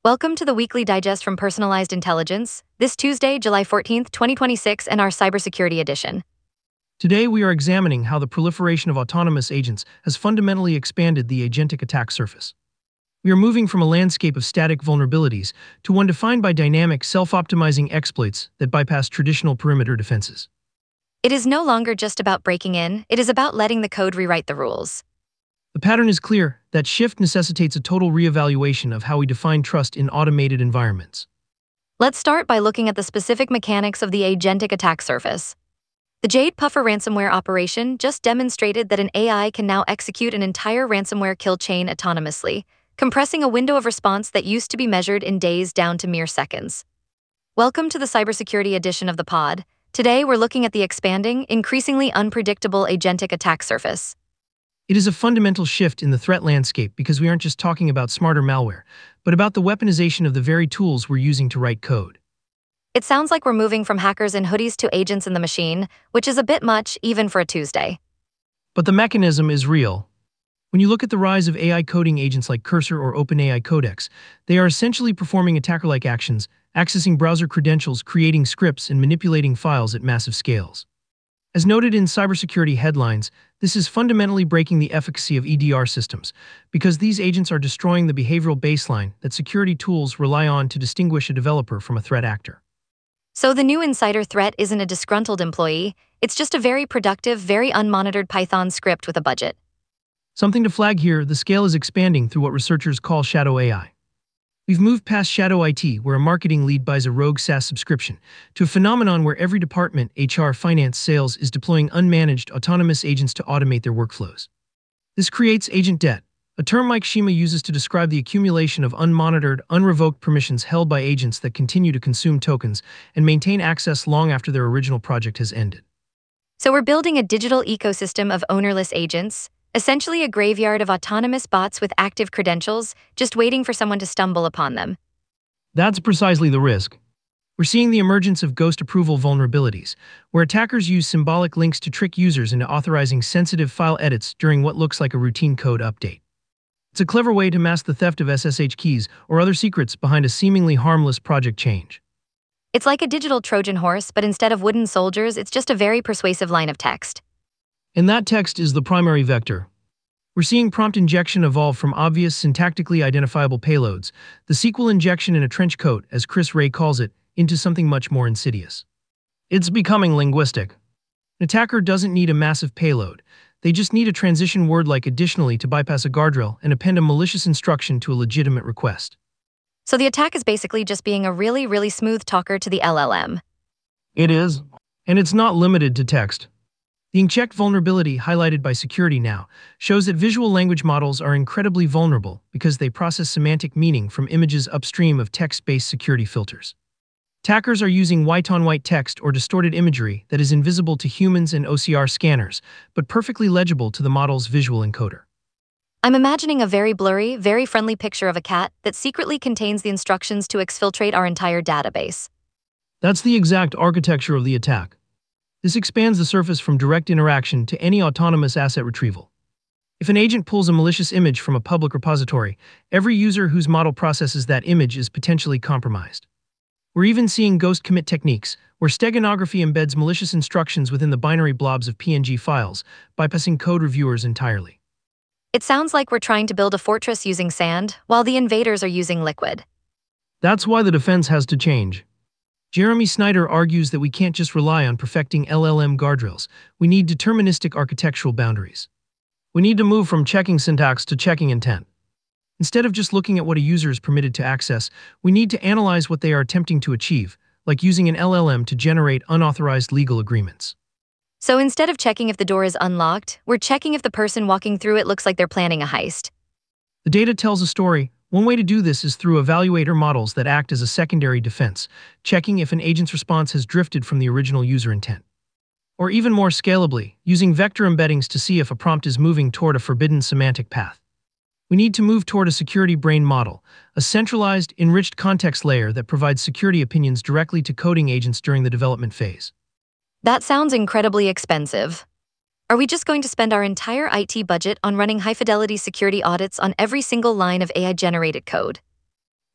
Welcome to the weekly digest from Personalized Intelligence, this Tuesday, July 14th, 2026, and our cybersecurity edition. Today, we are examining how the proliferation of autonomous agents has fundamentally expanded the agentic attack surface. We are moving from a landscape of static vulnerabilities to one defined by dynamic, self-optimizing exploits that bypass traditional perimeter defenses. It is no longer just about breaking in, it is about letting the code rewrite the rules. The pattern is clear: that shift necessitates a total reevaluation of how we define trust in automated environments. Let's start by looking at the specific mechanics of the agentic attack surface. The Jade Puffer ransomware operation just demonstrated that an AI can now execute an entire ransomware kill chain autonomously, compressing a window of response that used to be measured in days down to mere seconds. Welcome to the cybersecurity edition of the pod. Today, we're looking at the expanding, increasingly unpredictable agentic attack surface. It is a fundamental shift in the threat landscape because we aren't just talking about smarter malware, but about the weaponization of the very tools we're using to write code. It sounds like we're moving from hackers in hoodies to agents in the machine, which is a bit much even for a Tuesday. But the mechanism is real. When you look at the rise of AI coding agents like Cursor or OpenAI Codex, they are essentially performing attacker-like actions, accessing browser credentials, creating scripts, and manipulating files at massive scales. As noted in cybersecurity headlines, this is fundamentally breaking the efficacy of EDR systems, because these agents are destroying the behavioral baseline that security tools rely on to distinguish a developer from a threat actor. So the new insider threat isn't a disgruntled employee, it's just a very productive, very unmonitored Python script with a budget. Something to flag here: the scale is expanding through what researchers call shadow AI. We've moved past shadow IT, where a marketing lead buys a rogue SaaS subscription, to a phenomenon where every department, HR, finance, sales, is deploying unmanaged, autonomous agents to automate their workflows. This creates agent debt, a term Mike Shima uses to describe the accumulation of unmonitored, unrevoked permissions held by agents that continue to consume tokens and maintain access long after their original project has ended. So we're building a digital ecosystem of ownerless agents, essentially a graveyard of autonomous bots with active credentials, just waiting for someone to stumble upon them. That's precisely the risk. We're seeing the emergence of ghost approval vulnerabilities, where attackers use symbolic links to trick users into authorizing sensitive file edits during what looks like a routine code update. It's a clever way to mask the theft of SSH keys or other secrets behind a seemingly harmless project change. It's like a digital Trojan horse, but instead of wooden soldiers, it's just a very persuasive line of text. And that text is the primary vector. We're seeing prompt injection evolve from obvious, syntactically identifiable payloads, the SQL injection in a trench coat, as Chris Ray calls it, into something much more insidious. It's becoming linguistic. An attacker doesn't need a massive payload. They just need a transition word like additionally to bypass a guardrail and append a malicious instruction to a legitimate request. So the attack is basically just being a really, really smooth talker to the LLM. It is. And it's not limited to text. The unchecked vulnerability highlighted by Security Now shows that visual language models are incredibly vulnerable because they process semantic meaning from images upstream of text-based security filters. Attackers are using white-on-white text or distorted imagery that is invisible to humans and OCR scanners, but perfectly legible to the model's visual encoder. I'm imagining a very blurry, very friendly picture of a cat that secretly contains the instructions to exfiltrate our entire database. That's the exact architecture of the attack. This expands the surface from direct interaction to any autonomous asset retrieval. If an agent pulls a malicious image from a public repository, every user whose model processes that image is potentially compromised. We're even seeing ghost commit techniques, where steganography embeds malicious instructions within the binary blobs of PNG files, bypassing code reviewers entirely. It sounds like we're trying to build a fortress using sand, while the invaders are using liquid. That's why the defense has to change. Jeremy Snyder argues that we can't just rely on perfecting LLM guardrails. We need deterministic architectural boundaries. We need to move from checking syntax to checking intent. Instead of just looking at what a user is permitted to access, we need to analyze what they are attempting to achieve, like using an LLM to generate unauthorized legal agreements. So instead of checking if the door is unlocked, we're checking if the person walking through it looks like they're planning a heist. The data tells a story. One way to do this is through evaluator models that act as a secondary defense, checking if an agent's response has drifted from the original user intent. Or even more scalably, using vector embeddings to see if a prompt is moving toward a forbidden semantic path. We need to move toward a security brain model, a centralized, enriched context layer that provides security opinions directly to coding agents during the development phase. That sounds incredibly expensive. Are we just going to spend our entire IT budget on running high-fidelity security audits on every single line of AI-generated code?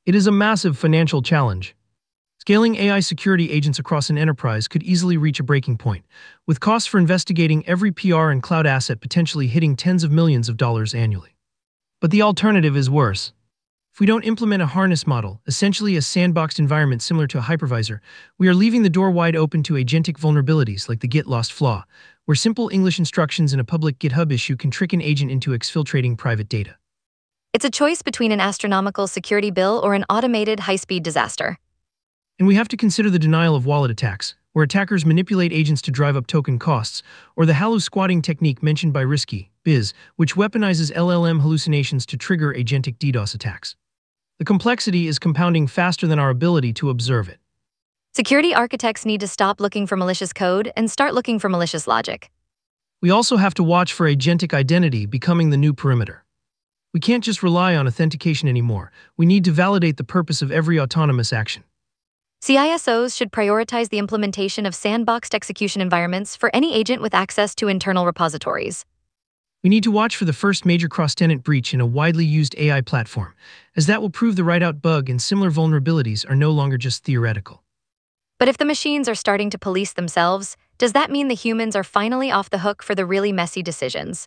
It is a massive financial challenge. Scaling AI security agents across an enterprise could easily reach a breaking point, with costs for investigating every PR and cloud asset potentially hitting tens of millions of dollars annually. But the alternative is worse. If we don't implement a harness model, essentially a sandboxed environment similar to a hypervisor, we are leaving the door wide open to agentic vulnerabilities like the Git lost flaw, where simple English instructions in a public GitHub issue can trick an agent into exfiltrating private data. It's a choice between an astronomical security bill or an automated high-speed disaster. And we have to consider the denial of wallet attacks, where attackers manipulate agents to drive up token costs, or the halo squatting technique mentioned by Risky Biz, which weaponizes LLM hallucinations to trigger agentic DDoS attacks. The complexity is compounding faster than our ability to observe it. Security architects need to stop looking for malicious code and start looking for malicious logic. We also have to watch for agentic identity becoming the new perimeter. We can't just rely on authentication anymore. We need to validate the purpose of every autonomous action. CISOs should prioritize the implementation of sandboxed execution environments for any agent with access to internal repositories. We need to watch for the first major cross-tenant breach in a widely used AI platform, as that will prove the write-out bug and similar vulnerabilities are no longer just theoretical. But if the machines are starting to police themselves, does that mean the humans are finally off the hook for the really messy decisions?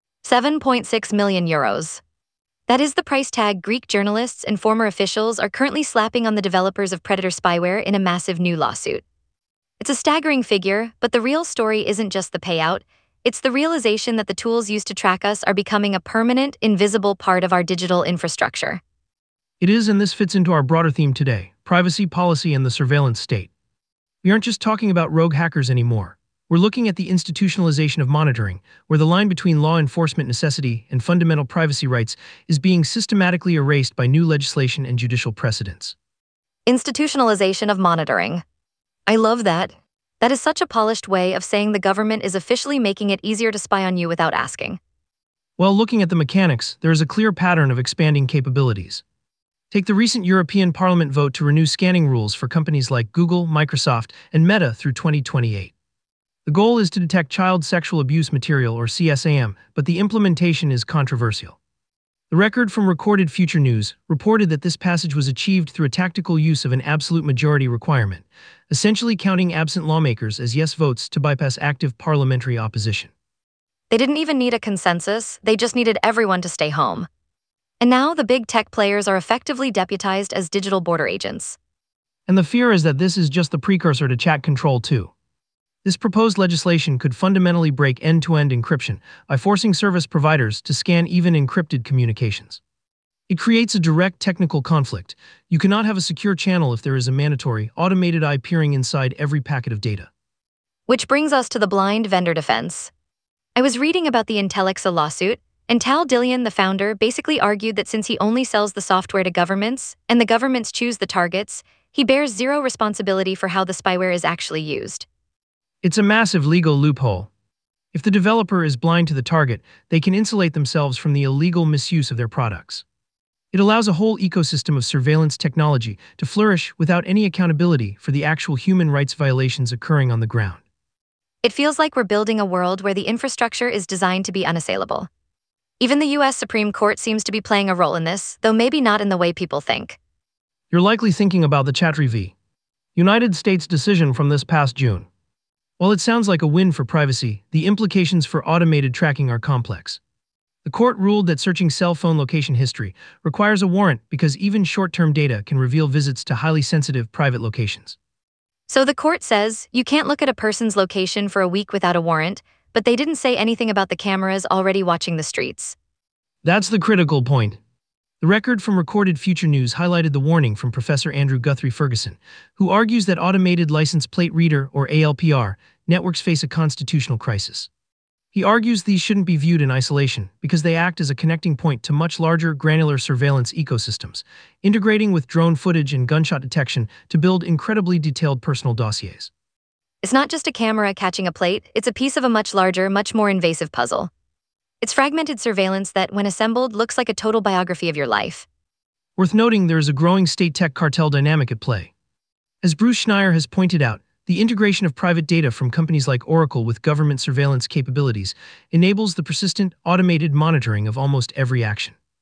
7.6 million euros. That is the price tag Greek journalists and former officials are currently slapping on the developers of Predator spyware in a massive new lawsuit. It's a staggering figure, but the real story isn't just the payout. It's the realization that the tools used to track us are becoming a permanent, invisible part of our digital infrastructure. It is, and this fits into our broader theme today: privacy policy and the surveillance state. We aren't just talking about rogue hackers anymore. We're looking at the institutionalization of monitoring, where the line between law enforcement necessity and fundamental privacy rights is being systematically erased by new legislation and judicial precedents. Institutionalization of monitoring. I love that. That is such a polished way of saying the government is officially making it easier to spy on you without asking. While looking at the mechanics, there is a clear pattern of expanding capabilities. Take the recent European Parliament vote to renew scanning rules for companies like Google, Microsoft, and Meta through 2028. The goal is to detect child sexual abuse material, or CSAM, but the implementation is controversial. The record from Recorded Future News reported that this passage was achieved through a tactical use of an absolute majority requirement, essentially counting absent lawmakers as yes votes to bypass active parliamentary opposition. They didn't even need a consensus, they just needed everyone to stay home. And now the big tech players are effectively deputized as digital border agents. And the fear is that this is just the precursor to chat control too. This proposed legislation could fundamentally break end-to-end encryption by forcing service providers to scan even encrypted communications. It creates a direct technical conflict. You cannot have a secure channel if there is a mandatory, automated eye peering inside every packet of data. Which brings us to the blind vendor defense. I was reading about the Intellixa lawsuit, and Tal Dillian, the founder, basically argued that since he only sells the software to governments, and the governments choose the targets, he bears zero responsibility for how the spyware is actually used. It's a massive legal loophole. If the developer is blind to the target, they can insulate themselves from the illegal misuse of their products. It allows a whole ecosystem of surveillance technology to flourish without any accountability for the actual human rights violations occurring on the ground. It feels like we're building a world where the infrastructure is designed to be unassailable. Even the US Supreme Court seems to be playing a role in this, though maybe not in the way people think. You're likely thinking about the Chatri v. United States decision from this past June. While it sounds like a win for privacy, the implications for automated tracking are complex. The court ruled that searching cell phone location history requires a warrant because even short-term data can reveal visits to highly sensitive private locations. So the court says you can't look at a person's location for a week without a warrant, but they didn't say anything about the cameras already watching the streets. That's the critical point. The record from Recorded Future News highlighted the warning from Professor Andrew Guthrie Ferguson, who argues that automated license plate reader, or ALPR, networks face a constitutional crisis. He argues these shouldn't be viewed in isolation because they act as a connecting point to much larger granular surveillance ecosystems, integrating with drone footage and gunshot detection to build incredibly detailed personal dossiers. It's not just a camera catching a plate, it's a piece of a much larger, much more invasive puzzle. It's fragmented surveillance that, when assembled, looks like a total biography of your life. Worth noting, there is a growing state tech cartel dynamic at play. As Bruce Schneier has pointed out, the integration of private data from companies like Oracle with government surveillance capabilities enables the persistent, automated monitoring of almost every action.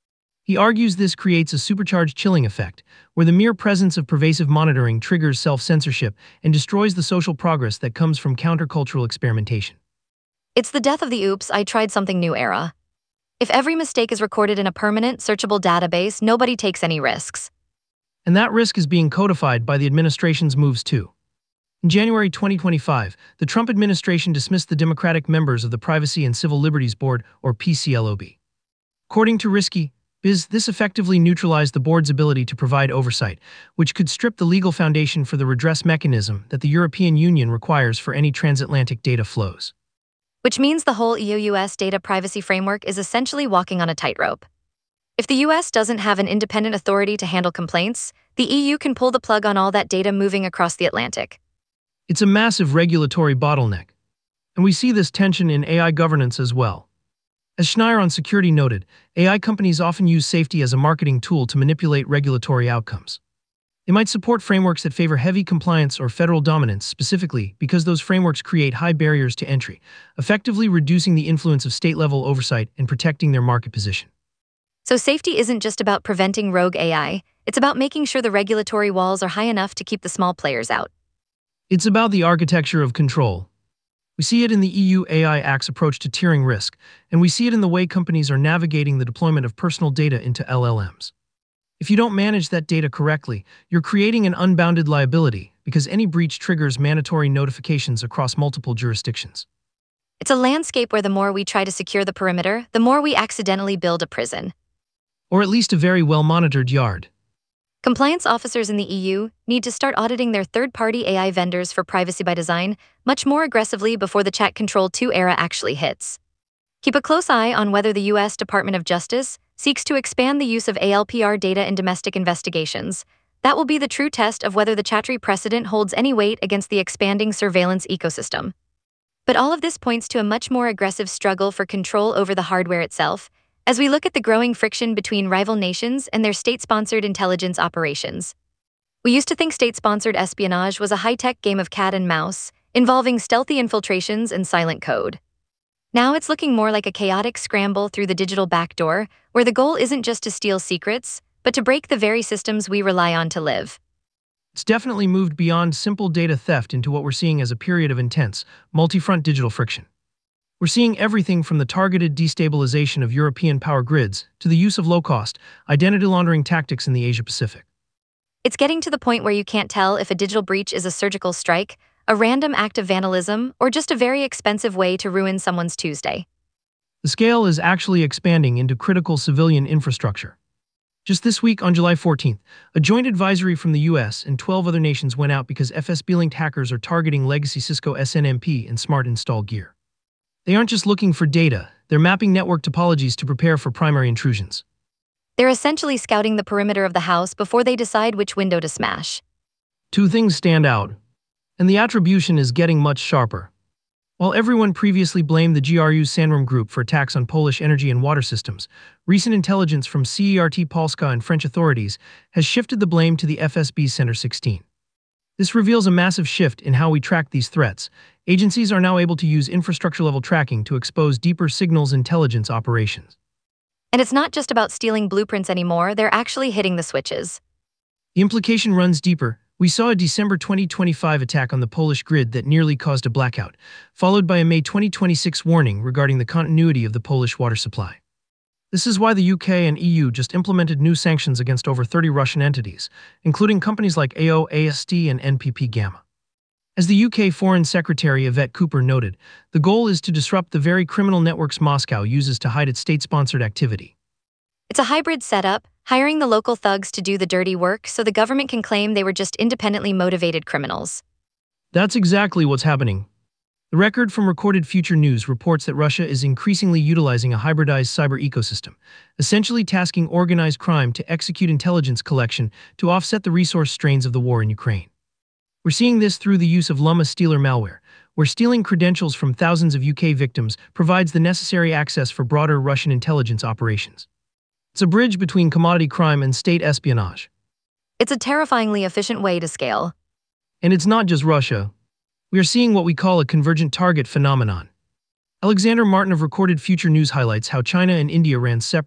He argues this creates a supercharged chilling effect, where the mere presence of pervasive monitoring triggers self-censorship and destroys the social progress that comes from countercultural experimentation. It's the death of the oops, I tried something new era. If every mistake is recorded in a permanent, searchable database, nobody takes any risks. And that risk is being codified by the administration's moves too. In January 2025, the Trump administration dismissed the Democratic members of the Privacy and Civil Liberties Board, or PCLOB. According to Risky Biz, this effectively neutralized the board's ability to provide oversight, which could strip the legal foundation for the redress mechanism that the European Union requires for any transatlantic data flows. Which means the whole EU-US data privacy framework is essentially walking on a tightrope. If the US doesn't have an independent authority to handle complaints, the EU can pull the plug on all that data moving across the Atlantic. It's a massive regulatory bottleneck. And we see this tension in AI governance as well. As Schneier on Security noted, AI companies often use safety as a marketing tool to manipulate regulatory outcomes. They might support frameworks that favor heavy compliance or federal dominance specifically because those frameworks create high barriers to entry, effectively reducing the influence of state-level oversight and protecting their market position. So safety isn't just about preventing rogue AI, it's about making sure the regulatory walls are high enough to keep the small players out. It's about the architecture of control. We see it in the EU AI Act's approach to tiering risk, and we see it in the way companies are navigating the deployment of personal data into LLMs. If you don't manage that data correctly, you're creating an unbounded liability because any breach triggers mandatory notifications across multiple jurisdictions. It's a landscape where the more we try to secure the perimeter, the more we accidentally build a prison. Or at least a very well-monitored yard. Compliance officers in the EU need to start auditing their third-party AI vendors for privacy by design much more aggressively before the Chat Control 2 era actually hits. Keep a close eye on whether the US Department of Justice seeks to expand the use of ALPR data in domestic investigations. That will be the true test of whether the Chatri precedent holds any weight against the expanding surveillance ecosystem. But all of this points to a much more aggressive struggle for control over the hardware itself, as we look at the growing friction between rival nations and their state-sponsored intelligence operations. We used to think state-sponsored espionage was a high-tech game of cat and mouse, involving stealthy infiltrations and silent code. Now it's looking more like a chaotic scramble through the digital backdoor, where the goal isn't just to steal secrets, but to break the very systems we rely on to live. It's definitely moved beyond simple data theft into what we're seeing as a period of intense, multi-front digital friction. We're seeing everything from the targeted destabilization of European power grids to the use of low-cost, identity laundering tactics in the Asia-Pacific. It's getting to the point where you can't tell if a digital breach is a surgical strike, a random act of vandalism, or just a very expensive way to ruin someone's Tuesday. The scale is actually expanding into critical civilian infrastructure. Just this week, on July 14th, a joint advisory from the US and 12 other nations went out because FSB-linked hackers are targeting legacy Cisco SNMP and smart install gear. They aren't just looking for data, they're mapping network topologies to prepare for primary intrusions. They're essentially scouting the perimeter of the house before they decide which window to smash. Two things stand out, and the attribution is getting much sharper. While everyone previously blamed the GRU's Sandworm Group for attacks on Polish energy and water systems, recent intelligence from CERT Polska and French authorities has shifted the blame to the FSB Center 16. This reveals a massive shift in how we track these threats. Agencies are now able to use infrastructure-level tracking to expose deeper signals intelligence operations. And it's not just about stealing blueprints anymore, they're actually hitting the switches. The implication runs deeper. We saw a December 2025 attack on the Polish grid that nearly caused a blackout, followed by a May 2026 warning regarding the continuity of the Polish water supply. This is why the UK and EU just implemented new sanctions against over 30 Russian entities, including companies like AO, AST, and NPP Gamma. As the UK Foreign Secretary Yvette Cooper noted, the goal is to disrupt the very criminal networks Moscow uses to hide its state-sponsored activity. It's a hybrid setup, hiring the local thugs to do the dirty work so the government can claim they were just independently motivated criminals. That's exactly what's happening. The record from Recorded Future News reports that Russia is increasingly utilizing a hybridized cyber ecosystem, essentially tasking organized crime to execute intelligence collection to offset the resource strains of the war in Ukraine. We're seeing this through the use of Luma Stealer malware, where stealing credentials from thousands of UK victims provides the necessary access for broader Russian intelligence operations. It's a bridge between commodity crime and state espionage. It's a terrifyingly efficient way to scale. And it's not just Russia. We are seeing what we call a convergent target phenomenon. Alexander Martin of Recorded Future News highlights how China and India ran separate,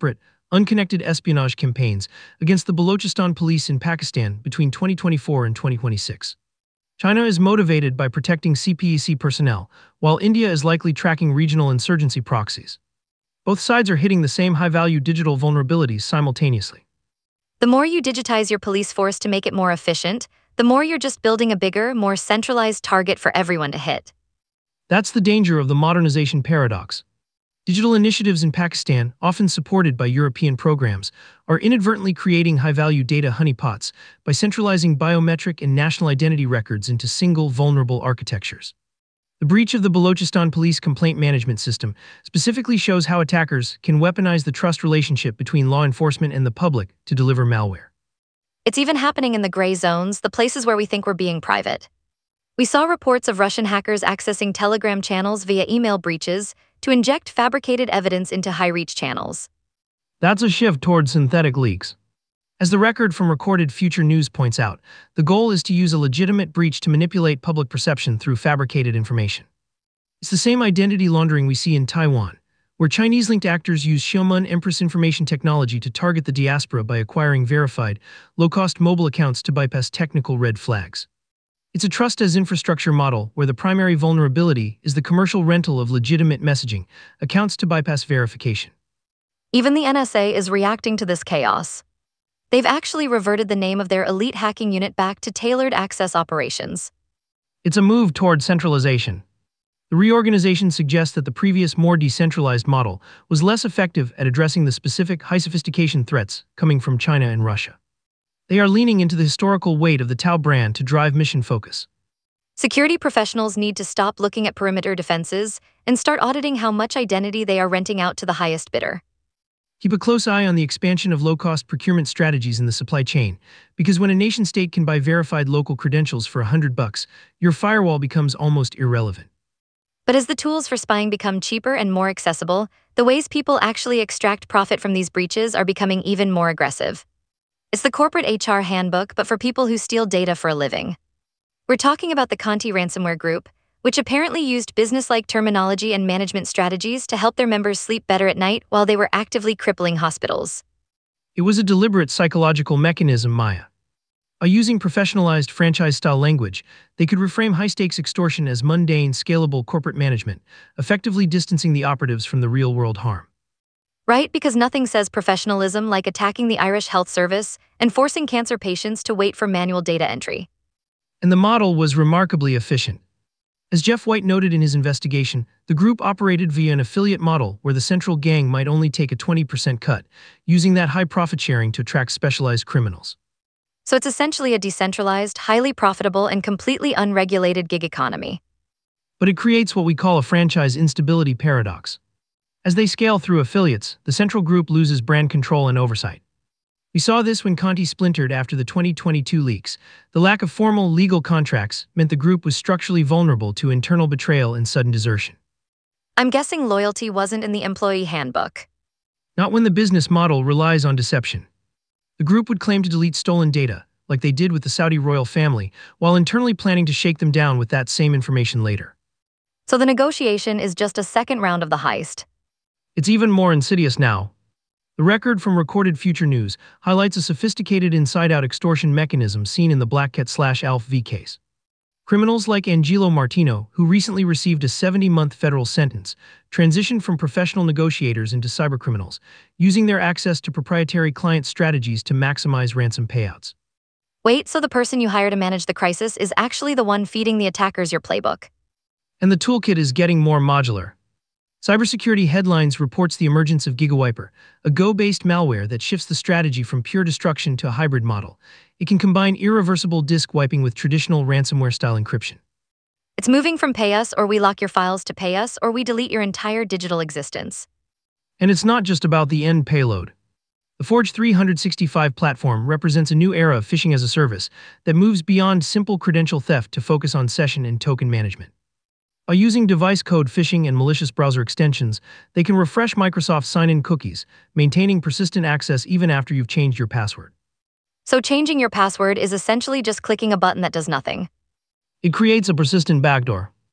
unconnected espionage campaigns against the Balochistan police in Pakistan between 2024 and 2026. China is motivated by protecting CPEC personnel, while India is likely tracking regional insurgency proxies. Both sides are hitting the same high-value digital vulnerabilities simultaneously. The more you digitize your police force to make it more efficient, the more you're just building a bigger, more centralized target for everyone to hit. That's the danger of the modernization paradox. Digital initiatives in Pakistan, often supported by European programs, are inadvertently creating high-value data honeypots by centralizing biometric and national identity records into single, vulnerable architectures. The breach of the Balochistan Police Complaint Management System specifically shows how attackers can weaponize the trust relationship between law enforcement and the public to deliver malware. It's even happening in the gray zones, the places where we think we're being private. We saw reports of Russian hackers accessing Telegram channels via email breaches to inject fabricated evidence into high-reach channels. That's a shift towards synthetic leaks. As the record from Recorded Future News points out, the goal is to use a legitimate breach to manipulate public perception through fabricated information. It's the same identity laundering we see in Taiwan, where Chinese-linked actors use Xiaomun Empress information technology to target the diaspora by acquiring verified, low-cost mobile accounts to bypass technical red flags. It's a trust-as-infrastructure model where the primary vulnerability is the commercial rental of legitimate messaging, accounts to bypass verification. Even the NSA is reacting to this chaos. They've actually reverted the name of their elite hacking unit back to Tailored Access Operations. It's a move toward centralization. The reorganization suggests that the previous, more decentralized model was less effective at addressing the specific high-sophistication threats coming from China and Russia. They are leaning into the historical weight of the Tao brand to drive mission focus. Security professionals need to stop looking at perimeter defenses and start auditing how much identity they are renting out to the highest bidder. Keep a close eye on the expansion of low-cost procurement strategies in the supply chain, because when a nation-state can buy verified local credentials for $100, your firewall becomes almost irrelevant. But as the tools for spying become cheaper and more accessible, the ways people actually extract profit from these breaches are becoming even more aggressive. It's the corporate HR handbook, but for people who steal data for a living. We're talking about the Conti ransomware group, which apparently used business-like terminology and management strategies to help their members sleep better at night while they were actively crippling hospitals. It was a deliberate psychological mechanism, Maya. By using professionalized franchise-style language, they could reframe high-stakes extortion as mundane, scalable corporate management, effectively distancing the operatives from the real-world harm. Right, because nothing says professionalism like attacking the Irish Health Service and forcing cancer patients to wait for manual data entry. And the model was remarkably efficient. As Jeff White noted in his investigation, the group operated via an affiliate model where the central gang might only take a 20% cut, using that high profit sharing to attract specialized criminals. So it's essentially a decentralized, highly profitable, and completely unregulated gig economy. But it creates what we call a franchise instability paradox. As they scale through affiliates, the central group loses brand control and oversight. We saw this when Conti splintered after the 2022 leaks. The lack of formal legal contracts meant the group was structurally vulnerable to internal betrayal and sudden desertion. I'm guessing loyalty wasn't in the employee handbook. Not when the business model relies on deception. The group would claim to delete stolen data, like they did with the Saudi royal family, while internally planning to shake them down with that same information later. So the negotiation is just a second round of the heist. It's even more insidious now. The record from Recorded Future News highlights a sophisticated inside-out extortion mechanism seen in the Black Cat/Alf V case. Criminals like Angelo Martino, who recently received a 70-month federal sentence, transitioned from professional negotiators into cybercriminals, using their access to proprietary client strategies to maximize ransom payouts. Wait, so the person you hire to manage the crisis is actually the one feeding the attackers your playbook? And the toolkit is getting more modular. Cybersecurity Headlines reports the emergence of GigaWiper, a Go-based malware that shifts the strategy from pure destruction to a hybrid model. It can combine irreversible disk wiping with traditional ransomware-style encryption. It's moving from pay us or we lock your files to pay us or we delete your entire digital existence. And it's not just about the end payload. The Forge 365 platform represents a new era of phishing as a service that moves beyond simple credential theft to focus on session and token management. By using device code phishing and malicious browser extensions, they can refresh Microsoft sign-in cookies, maintaining persistent access even after you've changed your password. So changing your password is essentially just clicking a button that does nothing. It creates a persistent backdoor. We're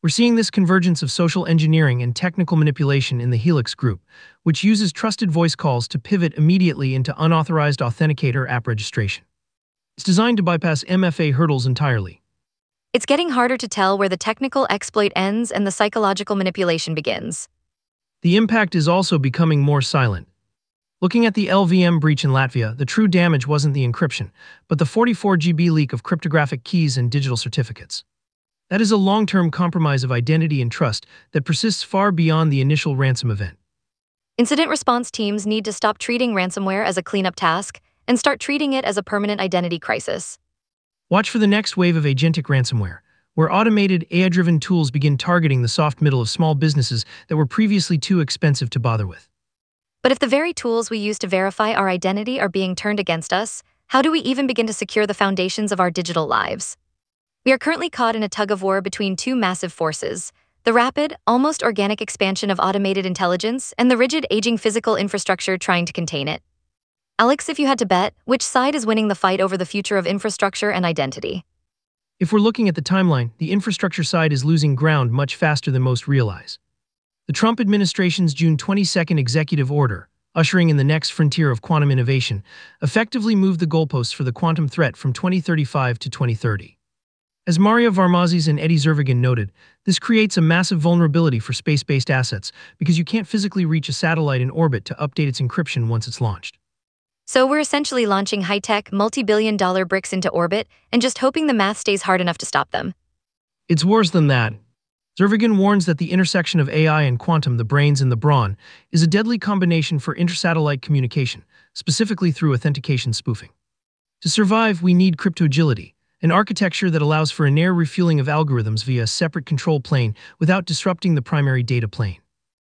We're seeing this convergence of social engineering and technical manipulation in the Helix group, which uses trusted voice calls to pivot immediately into unauthorized authenticator app registration. It's designed to bypass MFA hurdles entirely. It's getting harder to tell where the technical exploit ends and the psychological manipulation begins. The impact is also becoming more silent. Looking at the LVM breach in Latvia, the true damage wasn't the encryption, but the 44 GB leak of cryptographic keys and digital certificates. That is a long-term compromise of identity and trust that persists far beyond the initial ransom event. Incident response teams need to stop treating ransomware as a cleanup task and start treating it as a permanent identity crisis. Watch for the next wave of agentic ransomware, where automated AI-driven tools begin targeting the soft middle of small businesses that were previously too expensive to bother with. But if the very tools we use to verify our identity are being turned against us, how do we even begin to secure the foundations of our digital lives? We are currently caught in a tug-of-war between two massive forces: the rapid, almost organic expansion of automated intelligence and the rigid, aging physical infrastructure trying to contain it. Alex, if you had to bet, which side is winning the fight over the future of infrastructure and identity? If we're looking at the timeline, the infrastructure side is losing ground much faster than most realize. The Trump administration's June 22nd executive order, ushering in the next frontier of quantum innovation, effectively moved the goalposts for the quantum threat from 2035 to 2030. As Maria Varmazis and Eddie Zervigan noted, this creates a massive vulnerability for space-based assets because you can't physically reach a satellite in orbit to update its encryption once it's launched. So we're essentially launching high-tech, multi-billion-dollar bricks into orbit and just hoping the math stays hard enough to stop them. It's worse than that. Zervigan warns that the intersection of AI and quantum, the brains and the brawn, is a deadly combination for intersatellite communication, specifically through authentication spoofing. To survive, we need crypto-agility, an architecture that allows for in-air refueling of algorithms via a separate control plane without disrupting the primary data plane.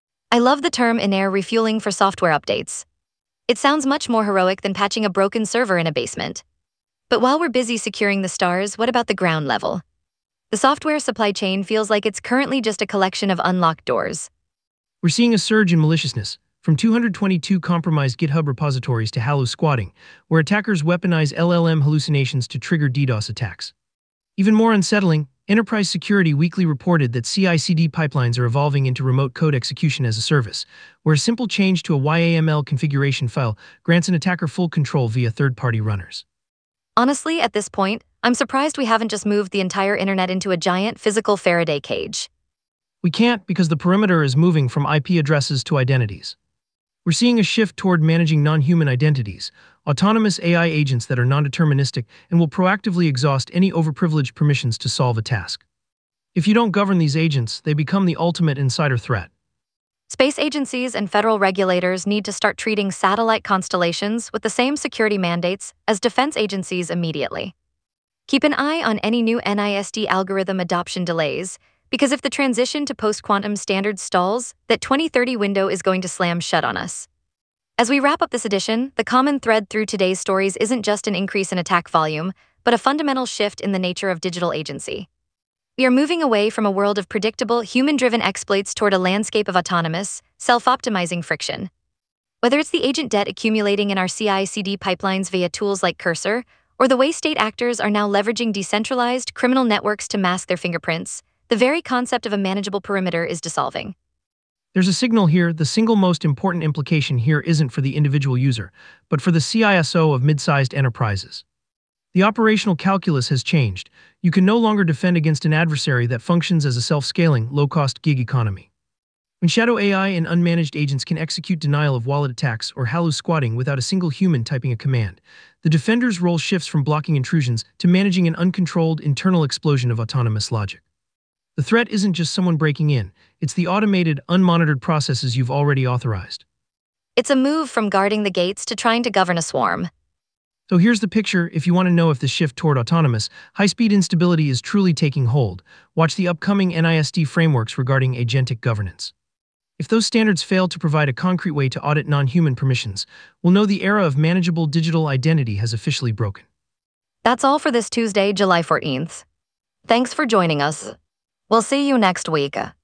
I love the term in-air refueling for software updates. It sounds much more heroic than patching a broken server in a basement. But while we're busy securing the stars, what about the ground level? The software supply chain feels like it's currently just a collection of unlocked doors. We're seeing a surge in maliciousness, from 222 compromised GitHub repositories to Halo squatting, where attackers weaponize LLM hallucinations to trigger DDoS attacks. Even more unsettling, Enterprise Security Weekly reported that CI/CD pipelines are evolving into remote code execution as a service, where a simple change to a YAML configuration file grants an attacker full control via third-party runners. Honestly, at this point, I'm surprised we haven't just moved the entire internet into a giant physical Faraday cage. We can't because the perimeter is moving from IP addresses to identities. We're seeing a shift toward managing non-human identities, autonomous AI agents that are non-deterministic and will proactively exhaust any overprivileged permissions to solve a task. If you don't govern these agents, they become the ultimate insider threat. Space agencies and federal regulators need to start treating satellite constellations with the same security mandates as defense agencies immediately. Keep an eye on any new NIST algorithm adoption delays, because if the transition to post-quantum standards stalls, that 2030 window is going to slam shut on us. As we wrap up this edition, the common thread through today's stories isn't just an increase in attack volume, but a fundamental shift in the nature of digital agency. We are moving away from a world of predictable, human-driven exploits toward a landscape of autonomous, self-optimizing friction. Whether it's the agent debt accumulating in our CI/CD pipelines via tools like Cursor, or the way state actors are now leveraging decentralized criminal networks to mask their fingerprints, the very concept of a manageable perimeter is dissolving. There's a signal here. The single most important implication here isn't for the individual user, but for the CISO of mid-sized enterprises. The operational calculus has changed. You can no longer defend against an adversary that functions as a self-scaling, low-cost gig economy. When shadow AI and unmanaged agents can execute denial of wallet attacks or Halo squatting without a single human typing a command, the defender's role shifts from blocking intrusions to managing an uncontrolled internal explosion of autonomous logic. The threat isn't just someone breaking in, it's the automated, unmonitored processes you've already authorized. It's a move from guarding the gates to trying to govern a swarm. So here's the picture. If you want to know if the shift toward autonomous, high-speed instability is truly taking hold, watch the upcoming NIST frameworks regarding agentic governance. If those standards fail to provide a concrete way to audit non-human permissions, we'll know the era of manageable digital identity has officially broken. That's all for this Tuesday, July 14th. Thanks for joining us. We'll see you next week.